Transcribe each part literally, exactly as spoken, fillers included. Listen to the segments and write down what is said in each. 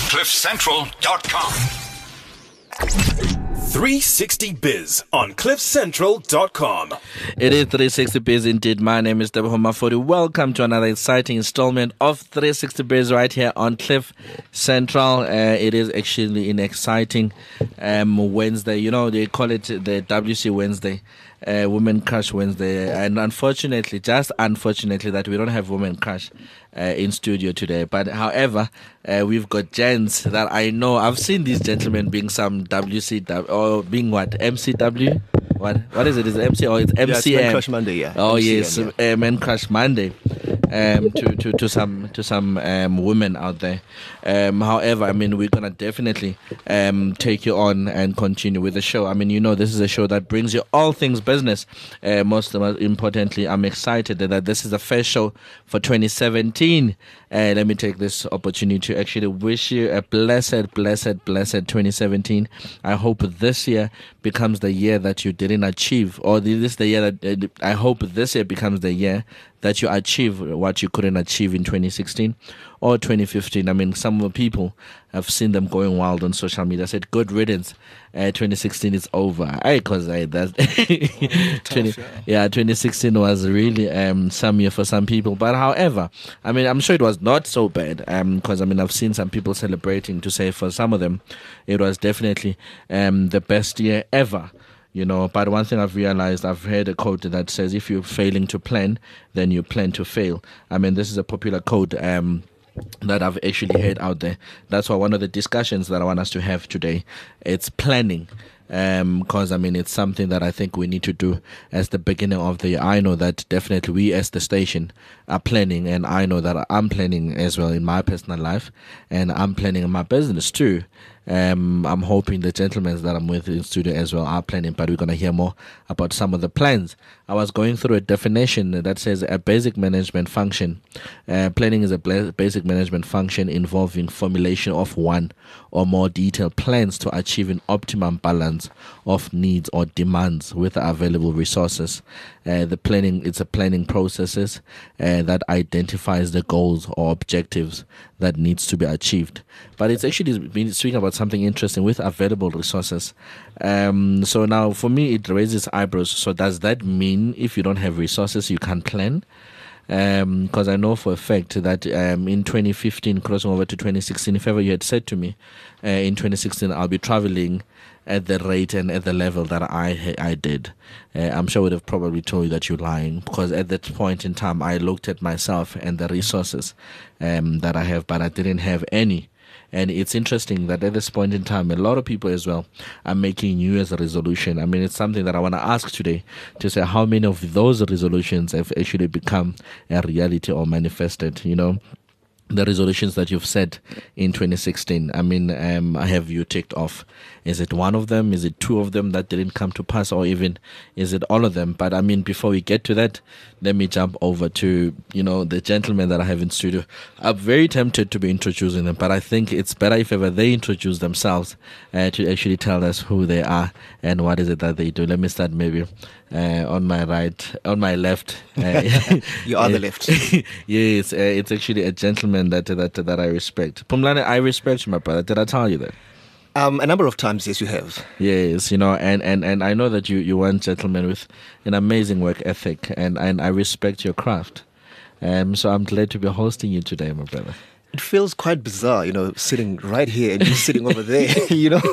cliff central dot com. three sixty Biz on cliff central dot com. It is three sixty Biz indeed. My name is Deborah Mafodi. Welcome to another exciting installment of three sixty Biz right here on Cliff Central. Uh, it is actually an exciting um, Wednesday. You know, they call it the W C Wednesday. Uh, Women Crush Wednesday, and unfortunately, just unfortunately, that we don't have Women Crush uh, in studio today. But however, uh, we've got gents that I know. I've seen these gentlemen being some W C W or being what M C W. What what is it? Is it M C or it's M C M? Yeah, it's Men Crush Monday, yeah. Oh M C M, yes, yeah. uh, Men Crush Monday. Um, to, to, to some to some um, women out there. Um, however, I mean, we're gonna definitely um, take you on and continue with the show. I mean, you know, this is a show that brings you all things business. Uh, most importantly, I'm excited that this is the first show for twenty seventeen. Uh, let me take this opportunity to actually wish you a blessed, blessed, blessed twenty seventeen. I hope this year becomes the year that you didn't achieve, or this is the year that uh, I hope this year becomes the year that you achieve what you couldn't achieve in twenty sixteen or twenty fifteen. I mean, some of the people, I've seen them going wild on social media. I said, good riddance, uh, twenty sixteen is over. I, because I, that, twenty, yeah, twenty sixteen was really um, some year for some people. But however, I mean, I'm sure it was not so bad, because um, I mean, I've seen some people celebrating to say for some of them, it was definitely um, the best year ever. You know, but one thing I've realized, I've heard a quote that says, if you're failing to plan, then you plan to fail. I mean, this is a popular quote um, that I've actually heard out there. That's why one of the discussions that I want us to have today, it's planning. Because, um, I mean, it's something that I think we need to do as the beginning of the year. I know that definitely we as the station are planning, and I know that I'm planning as well in my personal life, and I'm planning in my business too. Um, I'm hoping the gentlemen that I'm with in studio as well are planning, but we're going to hear more about some of the plans. I was going through a definition that says a basic management function. Uh, planning is a basic management function involving formulation of one or more detailed plans to achieve an optimum balance of needs or demands with available resources. Uh, the planning, it's a planning processes uh, that identifies the goals or objectives that needs to be achieved. But it's actually been speaking about something interesting with available resources. Um, so now for me, it raises eyebrows. So does that mean if you don't have resources, you can't plan? Because um, I know for a fact that um, in twenty fifteen, crossing over to twenty sixteen, if ever you had said to me uh, in twenty sixteen, I'll be traveling at the rate and at the level that I I did, uh, I'm sure I would have probably told you that you're lying, because at that point in time, I looked at myself and the resources um, that I have, but I didn't have any. And it's interesting that at this point in time, a lot of people as well are making New Year's resolution. I mean, it's something that I want to ask today, to say how many of those resolutions have actually become a reality or manifested, you know? The resolutions that you've set in twenty sixteen, I mean, um, have you ticked off? Is it one of them? Is it two of them that didn't come to pass? Or even, is it all of them? But I mean, before we get to that, let me jump over to, you know, the gentlemen that I have in studio. I'm very tempted to be introducing them, but I think it's better if ever they introduce themselves uh, to actually tell us who they are and what is it that they do. Let me start maybe uh, on my right, on my left. Uh, you are the left. Yes, uh, it's actually a gentleman that that that I respect. Pumlane, I respect you, my brother. Did I tell you that? Um, a number of times, yes, you have. Yes, you know, and, and, and I know that you, you are a gentleman with an amazing work ethic, and, and I respect your craft. Um, so I'm glad to be hosting you today, my brother. It feels quite bizarre, you know, sitting right here and you sitting over there, you know.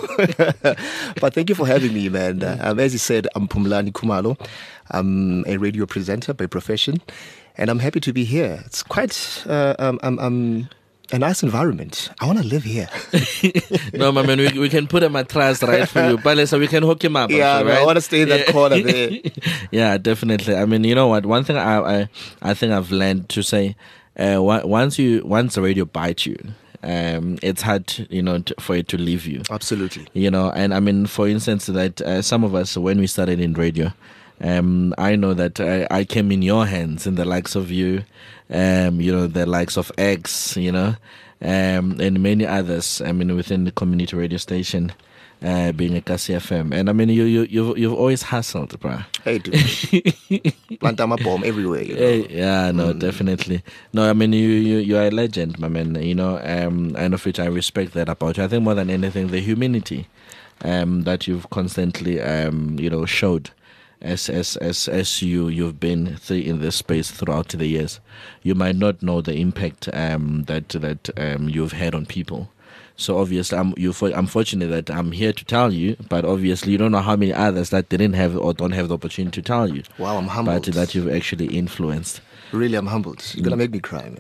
But thank you for having me, man. Um, as you said, I'm Phumlani Khumalo. I'm a radio presenter by profession, and I'm happy to be here. It's quite... Uh, um, um, um, a nice environment. I want to live here. No, my man, we, we can put a mattress right for you. But so we can hook him up. Yeah, also, right? I want to stay in that yeah. corner there. Yeah, definitely. I mean, you know what? One thing I I, I think I've learned to say, uh, once you once the radio bites you, um, it's hard, to, you know, to, for it to leave you. Absolutely. You know, and I mean, for instance, that uh, some of us, when we started in radio, Um, I know that I, I came in your hands, in the likes of you, um, you know, the likes of X, you know, um, and many others. I mean, within the community radio station. Uh, being a Kasi F M, and I mean, you you you've, you've always hustled, bruh. Hey, dude, plant a bomb everywhere. You know? Hey, yeah, no, mm. definitely. No, I mean, you you you are a legend, my man. You know, um, and of which I respect that about you. I think more than anything, the humanity, um, that you've constantly, um, you know, showed, as as as as you you've been through in this space throughout the years. You might not know the impact, um, that that um you've had on people. So obviously, I'm you. I'm fortunate that I'm here to tell you, but obviously, you don't know how many others that didn't have or don't have the opportunity to tell you. Wow, I'm humbled. But that you've actually influenced. Really, I'm humbled. You're gonna make me cry, man.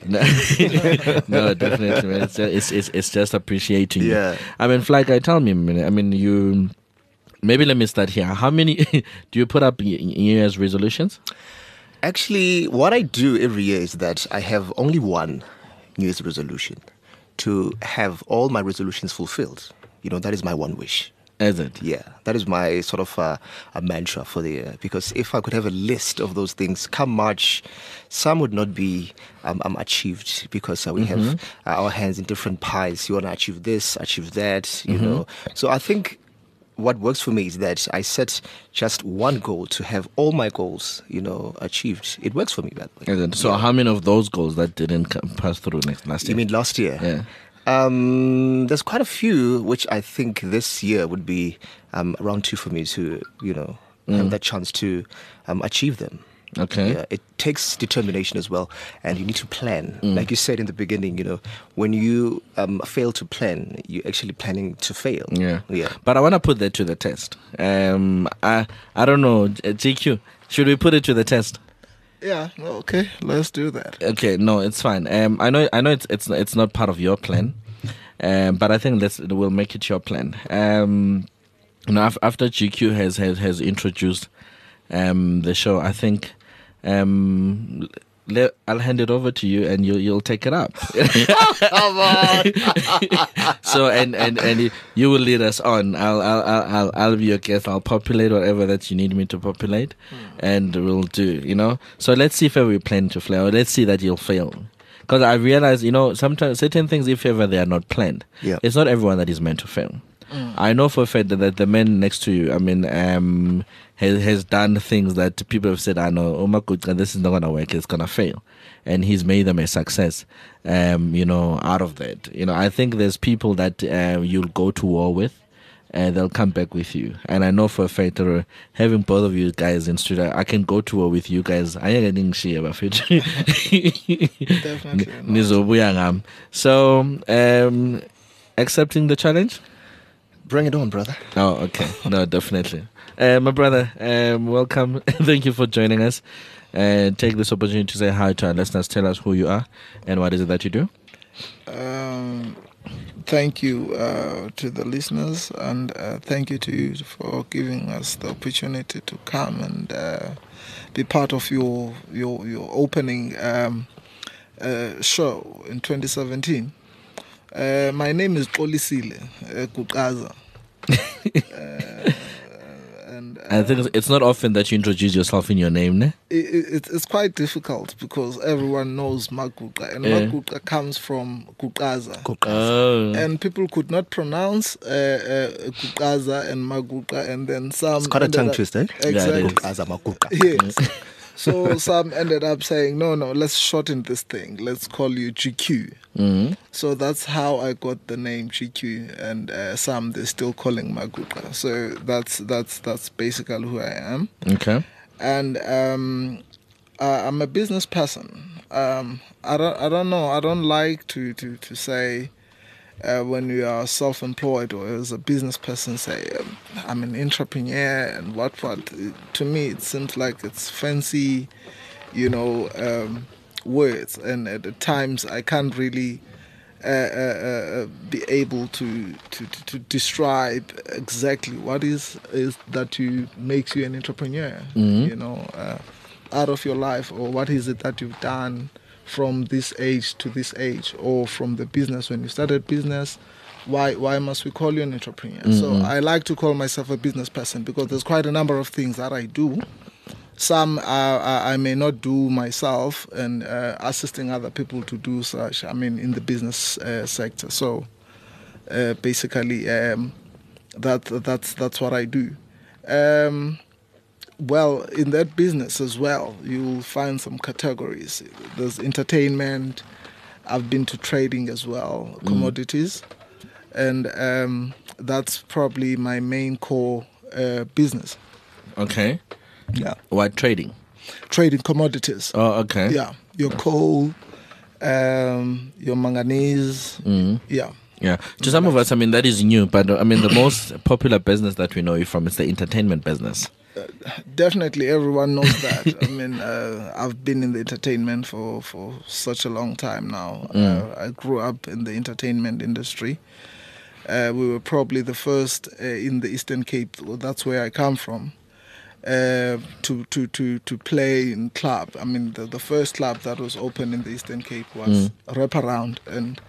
No, definitely, man. It's, it's it's it's just appreciating. Yeah. You. I mean, Fly Guy, tell me, man. I mean, you. Maybe let me start here. How many do you put up New Year's resolutions? Actually, what I do every year is that I have only one New Year's resolution. To have all my resolutions fulfilled. You know, that is my one wish. Is it? Yeah, that is my sort of uh, a mantra for the year. Because if I could have a list of those things, come March, some would not be um, um, achieved because uh, we mm-hmm. have uh, our hands in different pies. You want to achieve this, achieve that, you mm-hmm. know. So I think what works for me is that I set just one goal to have all my goals, you know, achieved. It works for me that way. So yeah. How many of those goals that didn't come, pass through next last year? You mean last year? Yeah. Um, there's quite a few which I think this year would be um, around two for me to, you know, mm. have that chance to um, achieve them. Okay. Yeah, it takes determination as well, and you need to plan. Mm. Like you said in the beginning, you know, when you um, fail to plan, you're actually planning to fail. Yeah. Yeah. But I want to put that to the test. Um, I I don't know, G Q. Should we put it to the test? Yeah. Okay. Let's do that. Okay. No, it's fine. Um, I know I know it's it's it's not part of your plan, um, but I think let's we'll make it your plan. Um, you know, after G Q has has has introduced um the show, I think. Um, let, I'll hand it over to you, and you you'll take it up. Come on. So and and and you will lead us on. I'll I'll I'll I'll be your guest. I'll populate whatever that you need me to populate, mm. and we'll do. You know. So let's see if ever we plan to fail. Or let's see that you'll fail. Because I realize, you know, sometimes certain things, if ever they are not planned, yeah. it's not everyone that is meant to fail. Mm. I know for a fact that, that the man next to you, I mean, um, has has done things that people have said, I know, oh my God, this is not going to work, it's going to fail. And he's made them a success, um, you know, out of that. You know, I think there's people that uh, you'll go to war with, and they'll come back with you. And I know for a fact that uh, having both of you guys in studio, I can go to war with you guys. I ain't getting shit about it. Definitely. So, um, accepting the challenge? Bring it on, brother. Oh, okay. No, definitely. Uh, my brother, um, welcome. Thank you for joining us. And uh, take this opportunity to say hi to our listeners. Tell us who you are and what is it that you do. Um, thank you uh, to the listeners, and uh, thank you to you for giving us the opportunity to come and uh, be part of your your your opening um, uh, show in twenty seventeen. Uh, my name is Xolisile uh, Kukaza. uh, and, uh, I think it's not often that you introduce yourself in your name, ne? It, it, it's quite difficult because everyone knows Maguqa, and yeah. Maguqa comes from Kukaza. Oh. And people could not pronounce uh, uh, Kukaza and Maguqa, and then some... It's quite a tongue twister, eh? Exactly. Yeah, Kukaza, Maguqa. Yes. So some ended up saying, no, no, let's shorten this thing. Let's call you G Q. Mm-hmm. So that's how I got the name G Q, and uh, some they're still calling Maguqa. So that's that's that's basically who I am. Okay. And um, uh, I'm a business person. Um, I don't I don't know. I don't like to to to say. Uh, when you are self-employed or as a business person, say, um, I'm an entrepreneur and what, what. To me, it seems like it's fancy, you know, um, words. And at times, I can't really uh, uh, uh, be able to, to, to, to describe exactly what is, is that you makes you an entrepreneur, mm-hmm. you know, uh, out of your life, or what is it that you've done from this age to this age, or from the business when you started business. Why why must we call you an entrepreneur? Mm-hmm. So I like to call myself a business person because there's quite a number of things that I do. Some uh, I I may not do myself, and uh, assisting other people to do such. I mean, in the business uh, sector. So uh, basically, um, that that's that's what I do. Um, well, in that business as well, you'll find some categories. There's entertainment. I've been to trading as well, commodities, mm. and um, that's probably my main core uh, business. Okay. Yeah. What trading? Trading commodities. Oh, okay. Yeah. Your coal, um, your manganese. Mm. Yeah. Yeah. To some of us, I mean, that is new, but I mean, the most popular business that we know you from is the entertainment business. Uh, definitely, everyone knows that. I mean, uh, I've been in the entertainment for, for such a long time now. Mm. Uh, I grew up in the entertainment industry. Uh, we were probably the first uh, in the Eastern Cape. Well, that's where I come from. Uh, to, to, to, to play in club. I mean, the, the first club that was open in the Eastern Cape was mm. Wraparound, and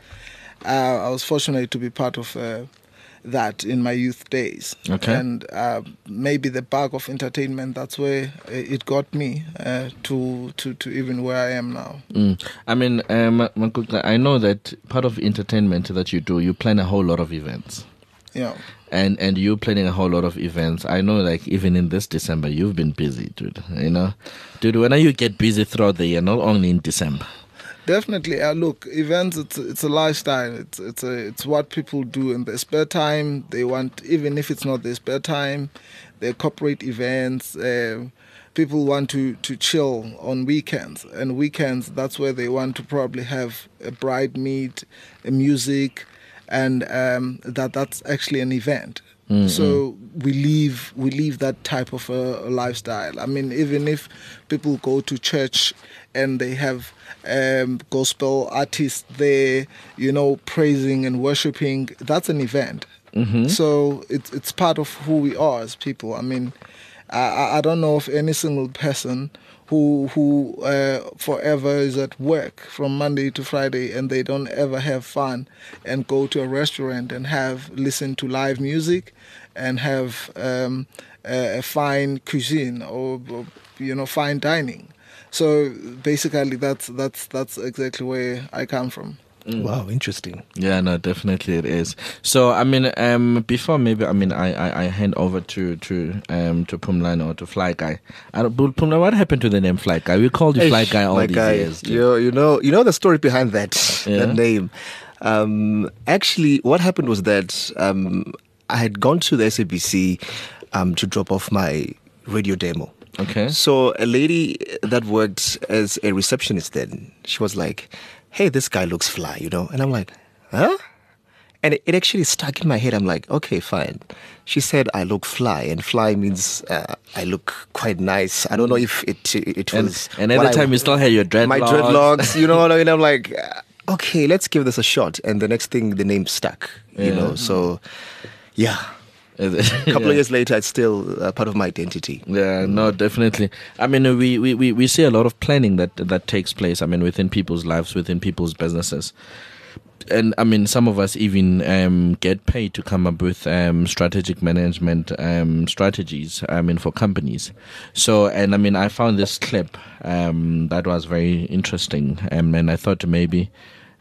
uh, I was fortunate to be part of uh, that in my youth days. Okay. And uh, maybe the bug of entertainment, that's where it got me uh, to, to, to even where I am now. Mm. I mean, um, Makuka, I know that part of entertainment that you do, you plan a whole lot of events. Yeah. And and you're planning a whole lot of events. I know, like, even in this December, you've been busy, dude. You know? Dude, when you get busy throughout the year, not only in December. Definitely. Uh, look, events, it's it's a lifestyle. It's it's a, it's what people do in their spare time. They want, even if it's not their spare time, their corporate events. Uh, people want to, to chill on weekends. And weekends, that's where they want to probably have a bride meet, a music, and um, that that's actually an event. Mm-hmm. So we leave we leave that type of a, a lifestyle. I mean, even if people go to church and they have um, gospel artists there, you know, praising and worshiping, that's an event. Mm-hmm. So it's it's part of who we are as people. I mean, I, I don't know of any single person who who uh, forever is at work from Monday to Friday and they don't ever have fun and go to a restaurant and have listen to live music and have um, a, a fine cuisine or, or you know fine dining. So basically, that's that's that's exactly where I come from. Mm. Wow, interesting. Yeah, no, definitely it is. So, I mean, um, before maybe, I mean, I, I, I hand over to to um to Phumlani or to Fly Guy. I don't, Phumlani, what happened to the name Fly Guy? We called you hey, Fly Guy all these guy, years. You, you know, you know the story behind that yeah. that name. Um, actually, what happened was that um, I had gone to the S A B C um to drop off my radio demo. Okay. So a lady that worked as a receptionist then, she was like, hey, this guy looks fly, you know? And I'm like, huh? And it, it actually stuck in my head. I'm like, okay, fine. She said, I look fly, and fly means uh, I look quite nice. I don't know if it it was... And, and at the time, I, you still had your dreadlocks. My dreadlocks, you know what I mean? I'm like, okay, let's give this a shot. And the next thing, the name stuck, you yeah. know? So, yeah. A couple yeah. of years later, it's still uh, part of my identity. Yeah, no, definitely. I mean, we, we, we, we see a lot of planning that that takes place, I mean, within people's lives, within people's businesses. And, I mean, some of us even um, get paid to come up with um, strategic management um, strategies, I mean, for companies. So, and, I mean, I found this clip um, that was very interesting, um, and I thought maybe...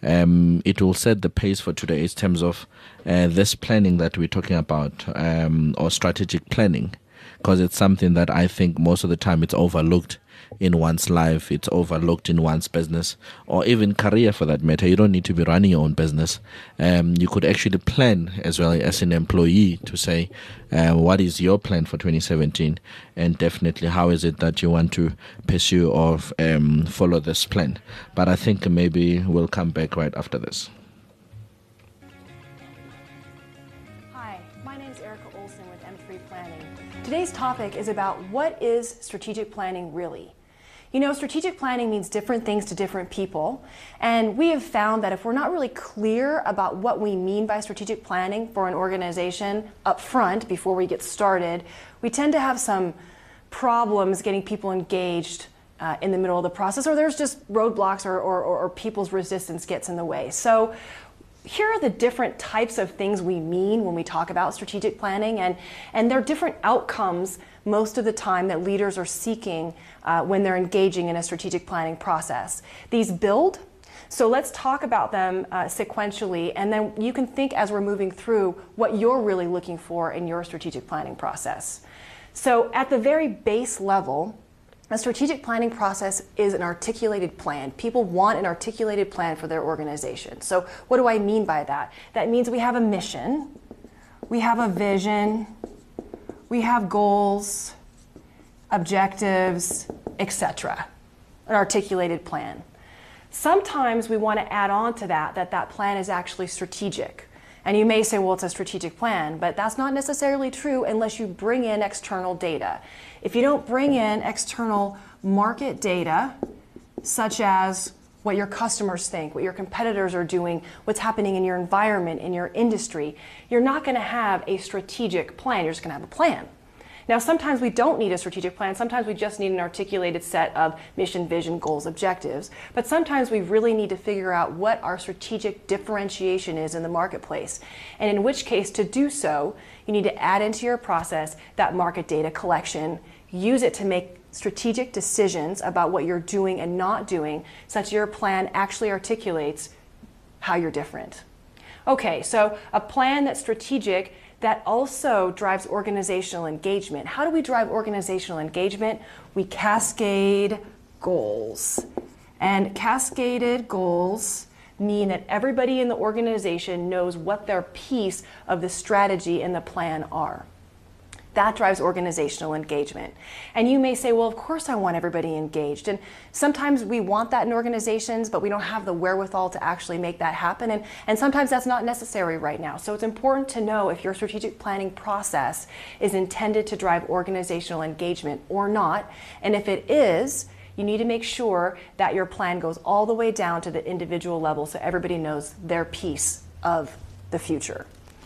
Um, it will set the pace for today in terms of uh, this planning that we're talking about, um, or strategic planning, because it's something that I think most of the time it's overlooked in one's life, it's overlooked in one's business, or even career for that matter. You don't need to be running your own business. Um, you could actually plan as well as an employee to say, uh, what is your plan for twenty seventeen, and definitely how is it that you want to pursue or um, follow this plan. But I think maybe we'll come back right after this. Hi, my name is Erica Olson with M three Planning. Today's topic is about what is strategic planning really? You know, strategic planning means different things to different people, and we have found that if we're not really clear about what we mean by strategic planning for an organization up front before we get started, we tend to have some problems getting people engaged uh, in the middle of the process, or there's just roadblocks or, or, or people's resistance gets in the way. So here are the different types of things we mean when we talk about strategic planning, and, and there are different outcomes most of the time that leaders are seeking uh, when they're engaging in a strategic planning process. These build, so let's talk about them uh, sequentially, and then you can think as we're moving through what you're really looking for in your strategic planning process. So at the very base level, a strategic planning process is an articulated plan. People want an articulated plan for their organization. So what do I mean by that? That means we have a mission, we have a vision, we have goals, objectives, et cetera. An articulated plan. Sometimes we want to add on to that that that plan is actually strategic. And you may say, well, it's a strategic plan, but that's not necessarily true unless you bring in external data. If you don't bring in external market data, such as what your customers think, what your competitors are doing, what's happening in your environment, in your industry, you're not going to have a strategic plan. You're just going to have a plan. Now, sometimes we don't need a strategic plan. Sometimes we just need an articulated set of mission, vision, goals, objectives. But sometimes we really need to figure out what our strategic differentiation is in the marketplace. And in which case, to do so, you need to add into your process that market data collection, use it to make strategic decisions about what you're doing and not doing, such your plan actually articulates how you're different. Okay, so a plan that's strategic that also drives organizational engagement. How do we drive organizational engagement? We cascade goals. And cascaded goals mean that everybody in the organization knows what their piece of the strategy and the plan are. That drives organizational engagement. And you may say, well, of course I want everybody engaged. And sometimes we want that in organizations, but we don't have the wherewithal to actually make that happen. And, and sometimes that's not necessary right now. So it's important to know if your strategic planning process is intended to drive organizational engagement or not. And if it is, you need to make sure that your plan goes all the way down to the individual level so everybody knows their piece of the future.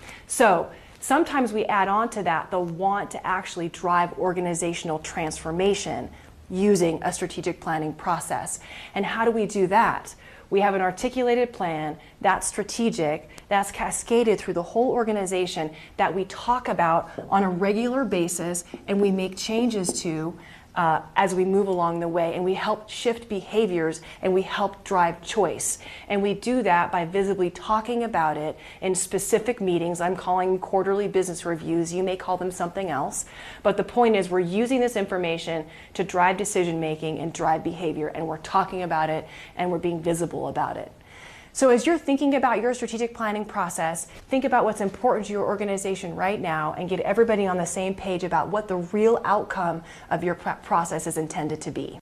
So sometimes we add on to that the want to actually drive organizational transformation using a strategic planning process. And how do we do that? We have an articulated plan that's strategic, that's cascaded through the whole organization, that we talk about on a regular basis and we make changes to Uh, as we move along the way, and we help shift behaviors and we help drive choice. And we do that by visibly talking about it in specific meetings. I'm calling quarterly business reviews. You may call them something else. But the point is we're using this information to drive decision making and drive behavior, and we're talking about it and we're being visible about it. So as you're thinking about your strategic planning process, think about what's important to your organization right now and get everybody on the same page about what the real outcome of your process is intended to be.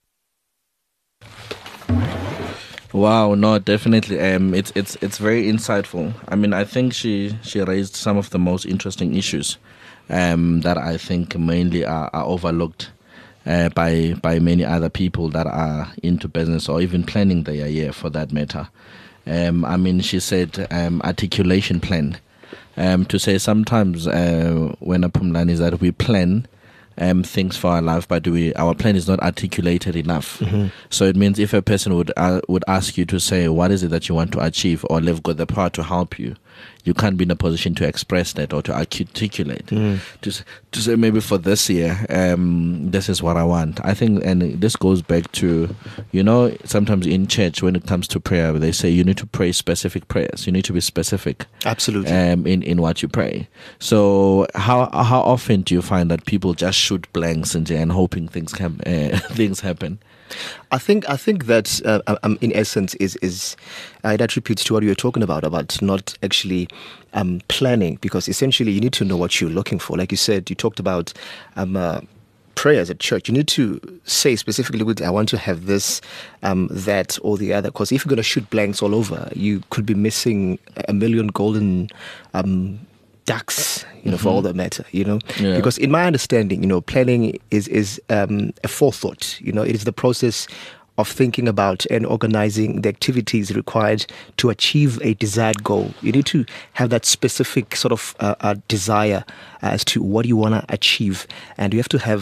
Wow, no, definitely. Um, it's it's it's very insightful. I mean, I think she she raised some of the most interesting issues um, that I think mainly are, are overlooked uh, by by many other people that are into business or even planning their year, for that matter. Um, I mean, she said um, articulation plan. Um, to say sometimes uh, when a Phumlani is that we plan um, things for our life, but we our plan is not articulated enough. Mm-hmm. So it means if a person would uh, would ask you to say what is it that you want to achieve, or they've got the power to help you, you can't be in a position to express that or to articulate. Mm. To to say maybe for this year, um, this is what I want. I think, and this goes back to, you know, sometimes in church when it comes to prayer, they say you need to pray specific prayers. You need to be specific. Absolutely. Um, in in what you pray. So how how often do you find that people just shoot blanks and and hoping things can uh, things happen? I think I think that uh, um, in essence is is uh, it attributes to what you were talking about about not actually um, planning, because essentially you need to know what you're looking for. Like you said, you talked about um, uh, prayers at church. You need to say specifically, I want to have this, um, that, or the other. Because if you're going to shoot blanks all over, you could be missing a million golden Um, ducks, you know, mm-hmm. for all that matter, you know, yeah. Because in my understanding, you know, planning is is um, a forethought. You know, it is the process of thinking about and organizing the activities required to achieve a desired goal. You need to have that specific sort of uh, uh, desire as to what you want to achieve, and you have to have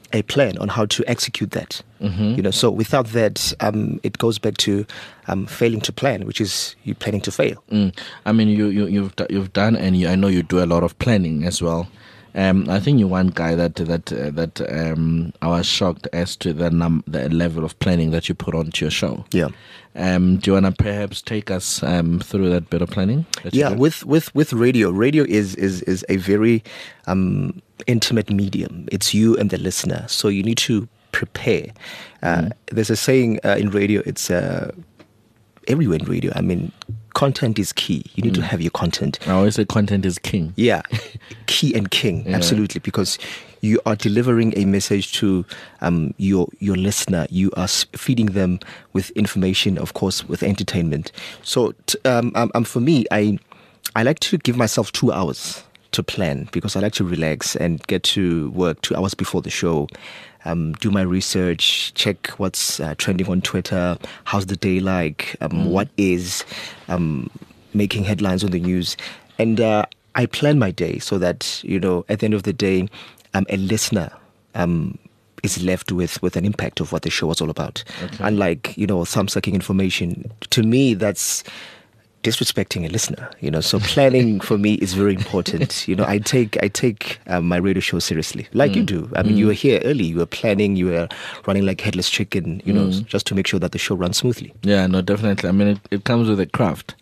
a plan on how to execute that. Mm-hmm. You know, so without that, um, it goes back to um, failing to plan, which is you planning to fail. Mm. I mean, you, you, you've d- you've done, and you, I know you do a lot of planning as well. Um, I think you're one guy that that uh, that um, I was shocked as to the num- the level of planning that you put onto your show. Yeah. Um, do you want to perhaps take us um, through that bit of planning? that you Yeah, do? with, with, with radio, radio is is is a very um, intimate medium. It's you and the listener, so you need to prepare. Uh, Mm. There's a saying uh, in radio. It's uh, everywhere in radio. I mean, content is key. You need to have your content. I always say content is king. Yeah, key and king, Yeah. absolutely, because you are delivering a message to um, your your listener. You are s- feeding them with information, of course, with entertainment. So, t- um, um, um, for me, I I like to give myself two hours to plan because I like to relax and get to work two hours before the show. Um, do my research, check what's uh, trending on Twitter, how's the day like, um, what is um, making headlines on the news. And uh, I plan my day so that, you know, at the end of the day, um, a listener um, is left with, with an impact of what the show was all about. Unlike, you know, thumb-sucking information. To me, that's disrespecting a listener, you know. So planning for me is very important. You know, I take I take um, my radio show seriously, like you do. I mean, you were here early. You were planning. You were running like headless chicken. You know, just to make sure that the show runs smoothly. Yeah, no, definitely. I mean, it, it comes with a craft,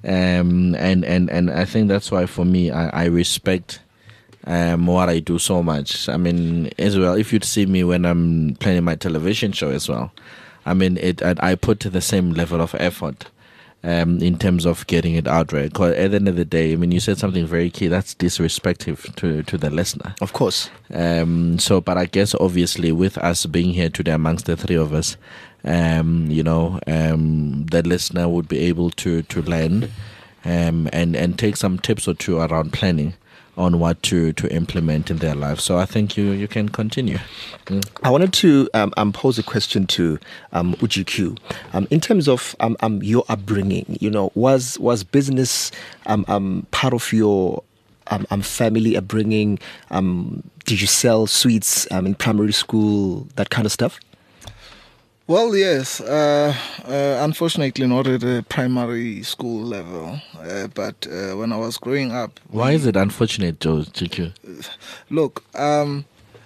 um, and and and I think that's why for me, I, I respect um, what I do so much. I mean, as well, if you'd see me when I'm planning my television show as well, I mean, it I, I put the same level of effort. Um, in terms of getting it out right, because at the end of the day, I mean, you said something very key. That's disrespectful to to the listener. Of course. Um, so, but I guess obviously with us being here today amongst the three of us, um, you know, um, the listener would be able to to learn, um, and and take some tips or two around planning on what to to implement in their life. So I think you you can continue. Mm. I wanted to um, um, pose a question to um, U G Q. Um, in terms of um, um, your upbringing, you know, was was business um, um, part of your um, um, family upbringing? Um, did you sell sweets um, in primary school, that kind of stuff? Well, yes. Uh, uh, unfortunately, not at the primary school level. Uh, but uh, when I was growing up, Why is it unfortunate, Joe G Q? look, um,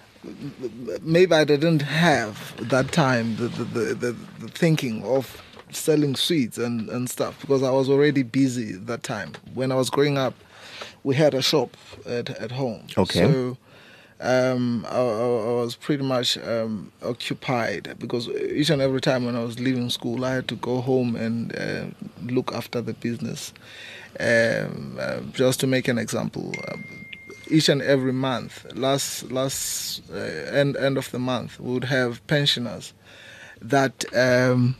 maybe I didn't have that time the the, the, the, the thinking of selling sweets and, and stuff because I was already busy at that time. When I was growing up, we had a shop at, at home. Okay. So um, I, I I was pretty much um, occupied because each and every time when I was leaving school, I had to go home and uh, look after the business. Um, uh, just to make an example, um, each and every month, last last uh, end end of the month, we would have pensioners that um,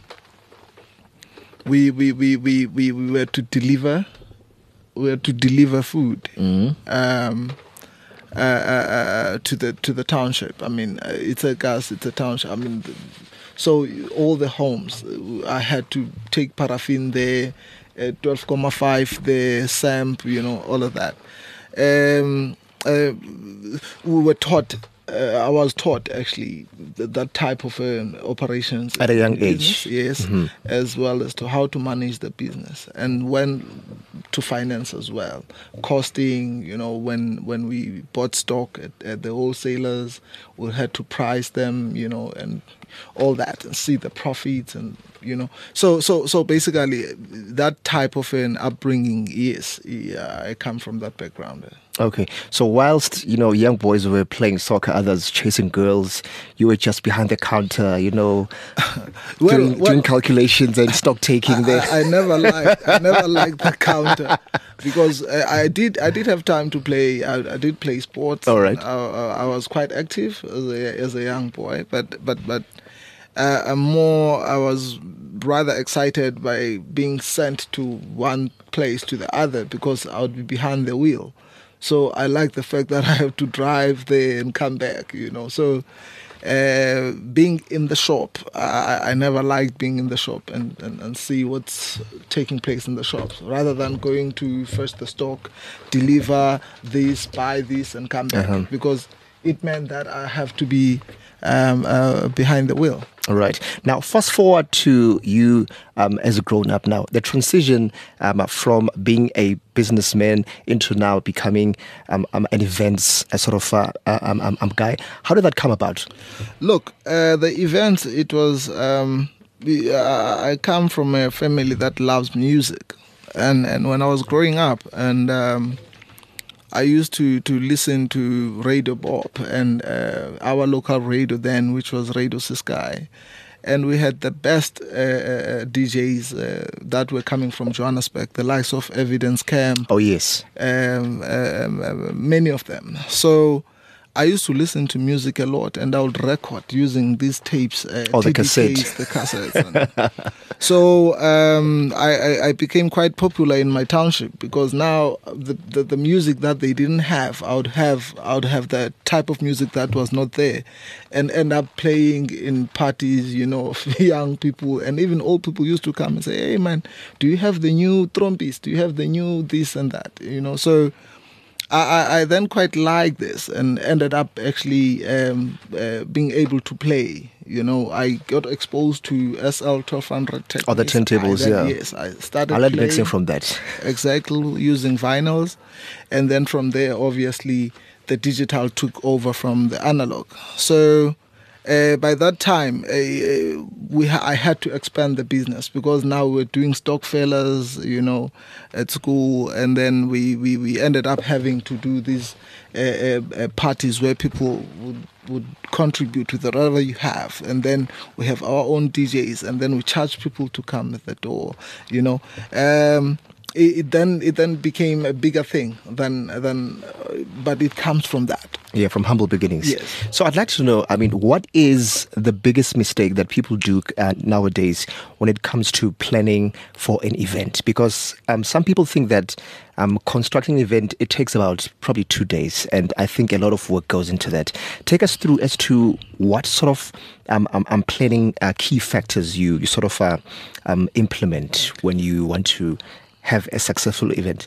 we, we, we, we, we, we were to deliver. We were to deliver food. Mm. Um, uh, uh, uh, to the to the township. I mean, uh, it's a gas, it's a township. I mean, the, so all the homes, uh, I had to take paraffin there, uh, twelve comma five there, samp, you know, all of that. Um, uh, we were taught. Uh, I was taught actually th- that type of um, operations At a young business, age. yes, Mhm. as well as to how to manage the business and when to finance as well, costing. You know, when when we bought stock at, at the wholesalers, we had to price them. You know, and all that, and see the profits, and you know, so so so basically that type of an upbringing. Yes, yeah, I come from that background. Okay, so whilst, you know, young boys were playing soccer, others chasing girls, you were just behind the counter, you know, Well, doing, well- doing calculations and stock taking there. I, I never liked I never liked the counter because I, I did I did have time to play. I, I did play sports. All right. I, I, I was quite active as a as a young boy, but but but uh, I'm more I was rather excited by being sent to one place to the other because I would be behind the wheel. So I like the fact that I have to drive there and come back. You know, so. Uh, being in the shop, I, I never liked being in the shop and, and, and see what's taking place in the shops rather than going to fetch the stock, deliver this, buy this, and come back Uh-huh. because it meant that I have to be um, uh, behind the wheel. All right. Now, fast forward to you um, as a grown-up now, the transition um, from being a businessman into now becoming um, um, an events a sort of uh, um, um, um, guy. How did that come about? Look, uh, the events, it was, um, I come from a family that loves music. And, and when I was growing up, and um, I used to, to listen to Radio Bob and uh, our local radio then, which was Radio Siskai. And we had the best uh, uh, D Js uh, that were coming from Johannesburg, the likes of Evidence Camp. Oh, yes. Um, um, uh, many of them. So I used to listen to music a lot, and I would record using these tapes. Uh, oh, the T D Ks, cassette. The cassettes. And so um, I, I, I became quite popular in my township because now the, the the music that they didn't have, I would have I would have the type of music that was not there, and end up playing in parties, you know, of young people, and even old people used to come and say, "Hey, man, do you have the new trumpets? Do you have the new this and that?" You know, so. I, I then quite liked this and ended up actually um, uh, being able to play. You know, I got exposed to S L twelve hundred techniques. Oh, the turntables, then, yeah. Yes, I started I learned playing, mixing from that. Exactly, using vinyls. And then from there, obviously, the digital took over from the analog. So uh, by that time, uh, we ha- I had to expand the business because now we're doing stock fellers, you know, at school, and then we, we, we ended up having to do these uh, uh, uh, parties where people would, would contribute with whatever you have, and then we have our own D Js, and then we charge people to come at the door, you know. Um, it, it then it then became a bigger thing than than, uh, but it comes from that. Yeah, from humble beginnings. Yes. So I'd like to know, I mean, what is the biggest mistake that people do uh, nowadays when it comes to planning for an event? Because um, some people think that um, constructing an event, it takes about probably two days. And I think a lot of work goes into that. Take us through as to what sort of um, um, um, planning uh, key factors you, you sort of uh, um, implement when you want to have a successful event.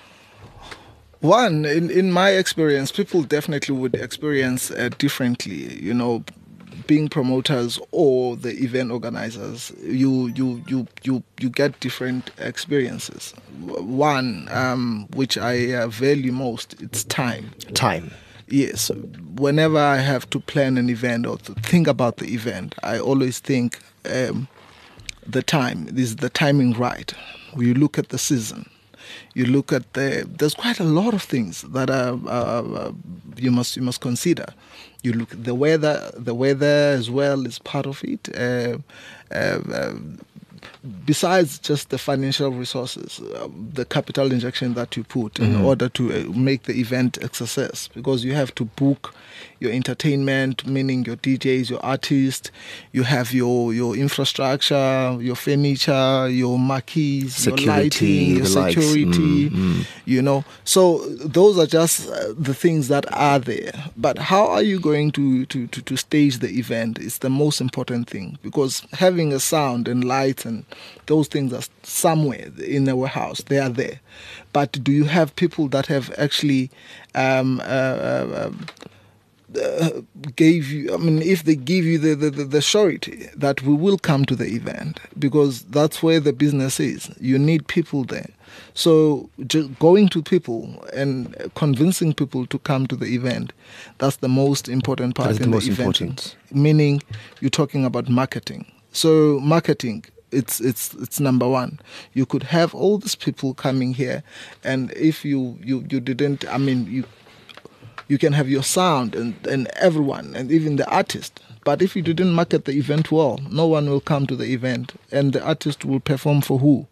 One, in, in my experience, people definitely would experience uh, differently, you know, being promoters or the event organizers. You you you you, you get different experiences. One, um, which I uh, value most, it's time. Time. Yes. Whenever I have to plan an event or to think about the event, I always think um, the time. Is the timing right? You look at the season. You look at the. There's quite a lot of things that are, uh, uh, you must you must consider. You look at the weather. The weather as well is part of it. Uh, uh, uh, besides just the financial resources, uh, the capital injection that you put mm-hmm. in order to uh, make the event a success, because you have to book your entertainment, meaning your D Js, your artists, you have your, your infrastructure, your furniture, your marquees, security, your lighting, your security, mm-hmm. you know. So those are just uh, the things that are there. But how are you going to, to, to, to stage the event is the most important thing, because having a sound and lights and those things are somewhere in our house. They are there. But do you have people that have actually um, uh, uh, uh, gave you, I mean, if they give you the, the, the surety that we will come to the event, because that's where the business is. You need people there. So just going to people and convincing people to come to the event, that's the most important part That is in the the most event. important. Meaning you're talking about marketing. So marketing, it's it's it's number one. You could have all these people coming here, and if you, you, you didn't, I mean, you you can have your sound and, and everyone, and even the artist. But if you didn't market the event well, no one will come to the event, and the artist will perform for who?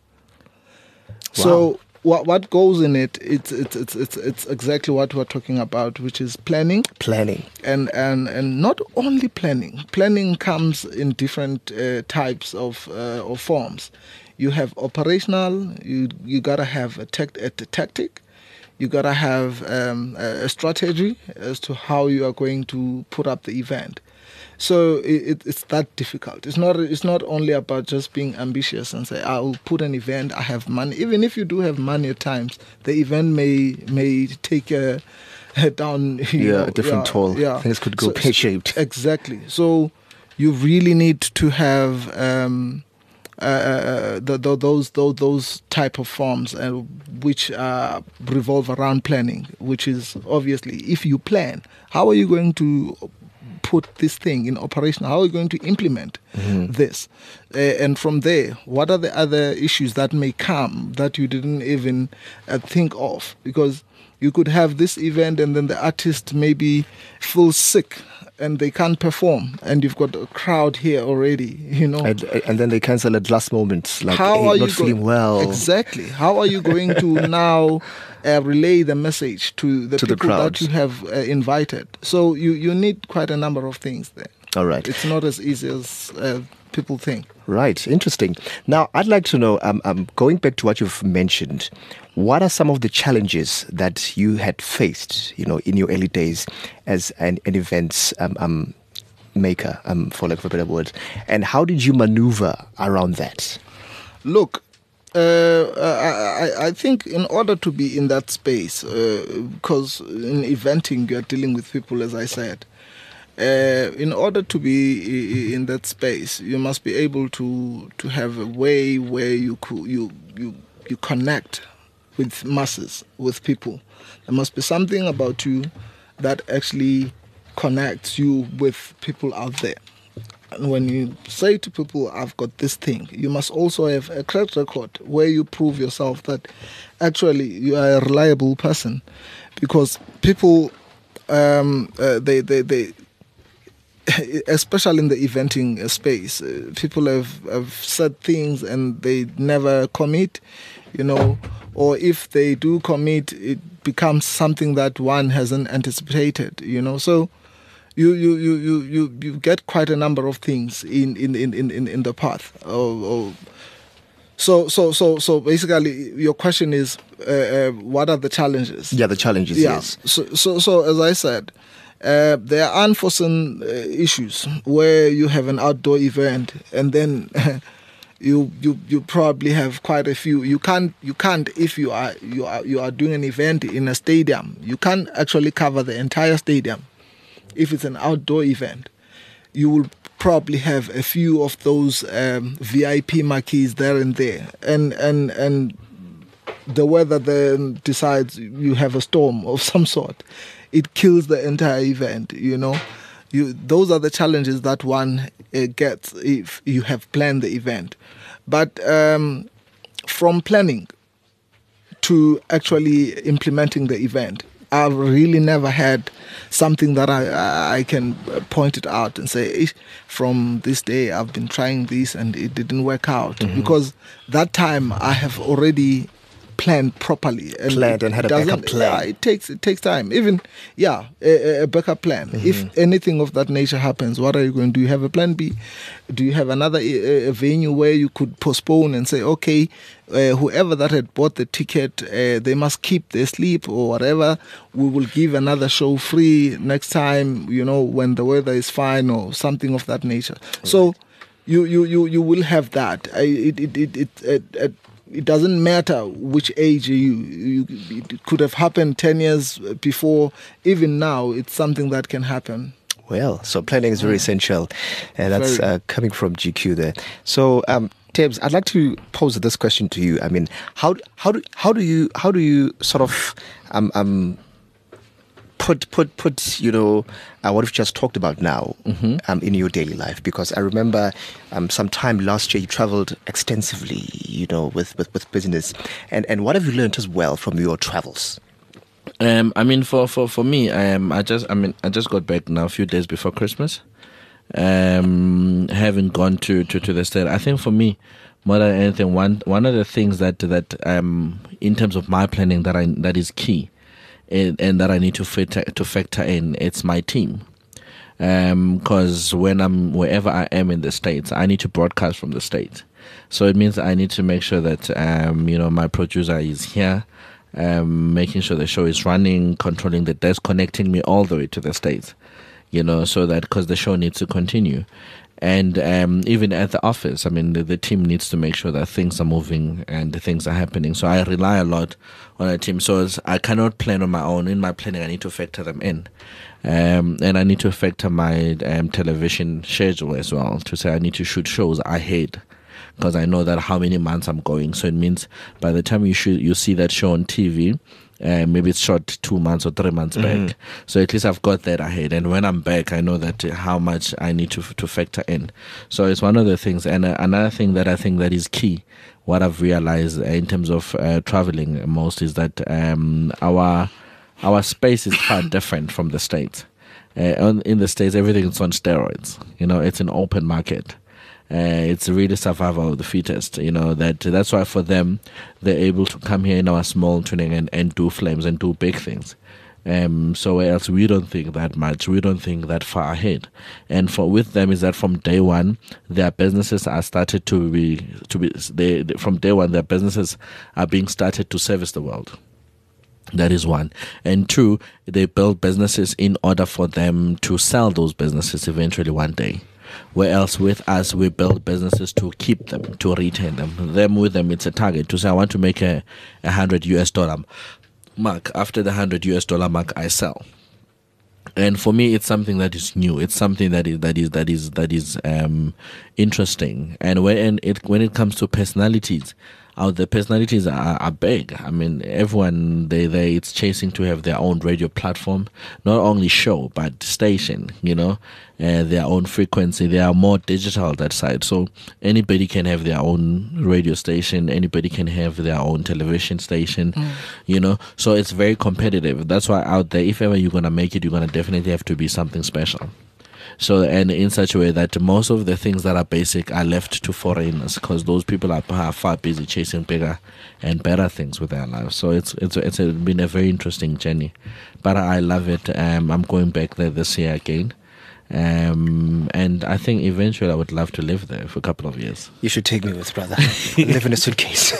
So what what goes in it? It's it's it's it's it's exactly what we're talking about, which is planning. Planning. And and and not only planning. Planning comes in different uh, types of uh, of forms. You have operational. You you gotta have a, tech, a tactic. You gotta have um, a strategy as to how you are going to put up the event. So it, it's that difficult. It's not. It's not only about just being ambitious and say, "I will put an event. I have money." Even if you do have money, at times the event may may take a down. You Yeah, know, a different yeah, toll. Yeah. Things could go So- pear-shaped. Exactly. So you really need to have um, uh, uh, the, the, those those those type of forms uh, which uh, revolve around planning. Which is obviously, if you plan, how are you going to put this thing in operation? How are you going to implement Mm-hmm. this? Uh, and from there, what are the other issues that may come that you didn't even uh, think of? Because you could have this event and then the artist maybe feels sick and they can't perform, and you've got a crowd here already, you know. And, and then they cancel at last moments, like, How hey, are not you feeling go- well. Exactly. How are you going to now uh, relay the message to the To the people crowd. that you have uh, invited? So you, you need quite a number of things there. All right. It's not as easy as uh, people think. Right, interesting. Now, I'd like to know, um, um, going back to what you've mentioned, what are some of the challenges that you had faced, you know, in your early days as an, an events um, um, maker, um, for lack of a better word, and how did you maneuver around that? Look, uh, I, I, I think in order to be in that space, uh, because in eventing you're dealing with people, as I said, uh, in order to be in that space, you must be able to to have a way where you co- you you you connect with masses, with people. There must be something about you that actually connects you with people out there. And when you say to people, I've got this thing, you must also have a track record where you prove yourself that actually you are a reliable person. Because people, um, uh, they, they, they, especially in the eventing space, uh, people have, have said things and they never commit, you know, or if they do commit, it becomes something that one hasn't anticipated, you know. So you you, you, you, you, you get quite a number of things in, in, in, in, in the path. Or, or, so so so so basically, your question is, uh, uh, what are the challenges? Yeah, the challenges, Yeah. yes. So so so as I said, uh, there are unforeseen uh, issues where you have an outdoor event and then you you you probably have quite a few. You can't you can't if you are you are you are doing an event in a stadium, you can't actually cover the entire stadium. If it's an outdoor event, you will probably have a few of those um, V I P marquees there and there, and and and the weather then decides you have a storm of some sort. It kills the entire event, you know. You, those are the challenges that one uh, gets if you have planned the event. But um, from planning to actually implementing the event, I've really never had something that I I can point it out and say, from this day I've been trying this and it didn't work out. Mm-hmm. Because that time I have already planned properly and Planned and had a backup doesn't- plan. Yeah, it takes it takes time. Even yeah, a, a backup plan. Mm-hmm. If anything of that nature happens, what are you going to do? You have a plan B? Do you have another a, a venue where you could postpone and say, okay, uh, whoever that had bought the ticket, uh, they must keep their sleep or whatever. We will give another show free next time, you know, when the weather is fine or something of that nature. Right. So you, you, you, you will have that. I, it, it, it, it, it, it It doesn't matter which age you, you. It could have happened ten years before. Even now, it's something that can happen. Well, so planning is very essential, and that's uh, coming from G Q there. So, um, Tibbs, I'd like to pose this question to you. I mean, how how do how do you how do you sort of um um put put put you know uh, what we've just talked about now mm-hmm. um, in your daily life? Because I remember um sometime last year you traveled extensively, you know, with, with, with business, and and what have you learned as well from your travels? Um, I mean, for, for, for me, um, I just I mean I just got back now a few days before Christmas. Um, having gone to, to, to the state, I think for me, more than anything, one one of the things that that um in terms of my planning that I that is key. And, and that I need to fit, to factor in, it's my team. Because um, when I'm wherever I am in the States, I need to broadcast from the States. So it means I need to make sure that um, you know my producer is here, um, making sure the show is running, controlling the desk, connecting me all the way to the States. You know, so that because the show needs to continue. And um, even at the office, I mean, the, the team needs to make sure that things are moving and the things are happening. So I rely a lot on a team. So as I cannot plan on my own. In my planning, I need to factor them in. Um, and I need to factor my um, television schedule as well, to say I need to shoot shows ahead, because I know that how many months I'm going. So it means by the time you shoot, you see that show on T V, uh, maybe it's shot two months or three months mm-hmm. back. So at least I've got that ahead. And when I'm back, I know that uh, how much I need to to factor in. So it's one of the things. And uh, another thing that I think that is key, what I've realized uh, in terms of uh, traveling most, is that um, our our space is far different from the States. Uh, in the States, everything is on steroids. You know, it's an open market. Uh, it's really survival of the fittest, you know, that that's why for them, they're able to come here in our small tuning and, and do flames and do big things. Um, so else we don't think that much, we don't think that far ahead. And for with them is that from day one, their businesses are started to be, to be they, they, from day one, their businesses are being started to service the world. That is one. And two, they build businesses in order for them to sell those businesses eventually one day. Whereas with us, we build businesses to keep them, to retain them. Them with them, it's a target to say, I want to make a, a hundred U S dollar mark. After the hundred U S dollar mark, I sell. And for me, it's something that is new. It's something that is that is that is that is um, interesting. And when it when it comes to personalities, Uh, the personalities are, are big. I mean, everyone, they, they, it's chasing to have their own radio platform, not only show, but station, you know, uh, their own frequency. They are more digital, that side. So anybody can have their own radio station. Anybody can have their own television station, mm. you know. So it's very competitive. That's why out there, if ever you're going to make it, you're going to definitely have to be something special. So, and in such a way that most of the things that are basic are left to foreigners, because those people are, are far busy chasing bigger and better things with their lives. So it's it's it's a, been a very interesting journey, but I love it. Um, I'm going back there this year again, um, and I think eventually I would love to live there for a couple of years. You should take me with, brother. Live in a suitcase.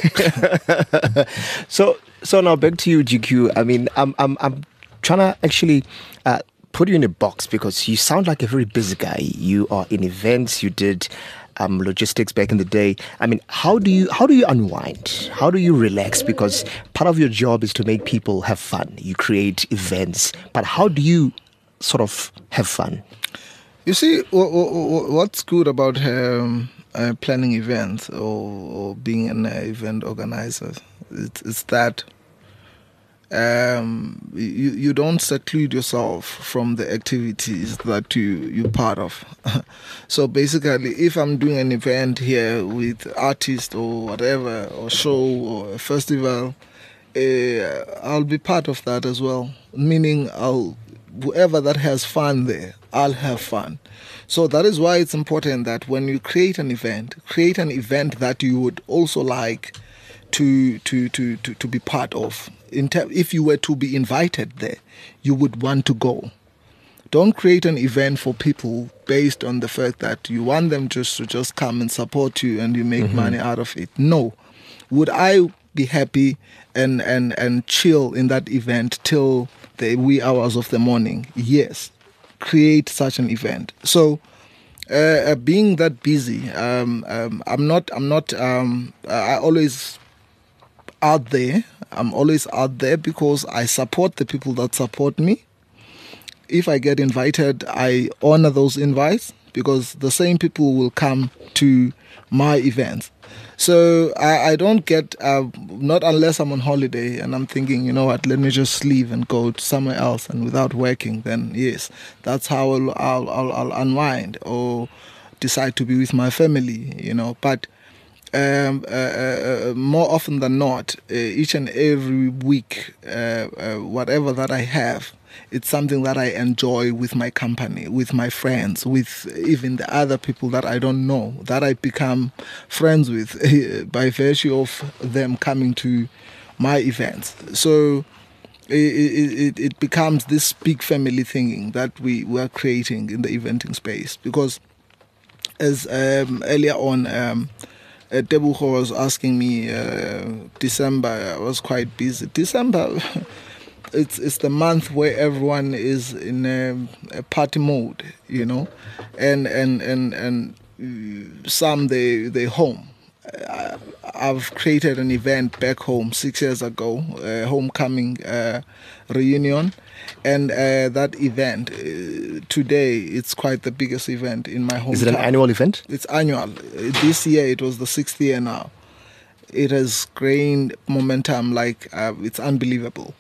so so now back to you, G Q. I mean, I'm I'm I'm trying to actually. Uh, put you in a box because you sound like a very busy guy. You are in events, you did um, logistics back in the day. I mean, how do you how do you unwind? How do you relax? Because part of your job is to make people have fun. You create events, but how do you sort of have fun? You see, what's good about um, uh, planning events or, or being an event organizer, it's, it's that Um, you, you don't seclude yourself from the activities that you, you're part of. So basically, if I'm doing an event here with artists or whatever, or show or a festival, uh, I'll be part of that as well. Meaning, I'll whoever that has fun there, I'll have fun. So that is why it's important that when you create an event, create an event that you would also like to to to to, to be part of. In ter- if you were to be invited there, you would want to go. Don't create an event for people based on the fact that you want them just to just come and support you and you make mm-hmm. money out of it. No. Would I be happy and, and, and chill in that event till the wee hours of the morning? Yes. Create such an event. So uh, uh, being that busy, um, um, I'm not, I'm not, um, I always out there. I'm always out there because I support the people that support me. If I get invited, I honor those invites because the same people will come to my events. So I, I don't get, uh, not unless I'm on holiday and I'm thinking, you know what, let me just leave and go to somewhere else and without working, then yes, that's how I'll, I'll, I'll, I'll unwind or decide to be with my family, you know. But Um, uh, uh, more often than not, uh, each and every week, uh, uh, whatever that I have, it's something that I enjoy with my company, with my friends, with even the other people that I don't know, that I become friends with uh, by virtue of them coming to my events. So it, it, it becomes this big family thing that we were creating in the eventing space. Because as um, earlier on, um, Uh, Tebucho was asking me, uh, December, I was quite busy. December, it's it's the month where everyone is in a, a party mode, you know, and and and and some they they home. Uh, I've created an event back home six years ago, a homecoming uh, reunion, and uh, that event uh, today it's quite the biggest event in my hometown. Is it an annual event? It's annual. This year it was the sixth year now. It has gained momentum like uh, it's unbelievable.